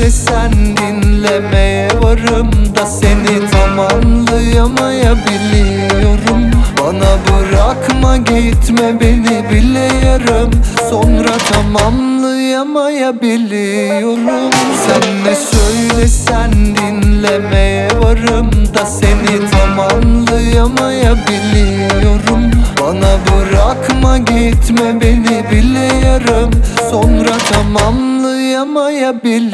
söylesen dinlemeye varım da seni tamamlayamayabiliyorum. Bana bırakma gitme beni bile yarım, sonra tamamlayamayabiliyorum. Sen ne söylesen dinlemeye varım da seni tamamlayamayabiliyorum. Bana bırakma gitme beni bile yarım, sonra tamamlayamayabiliyorum.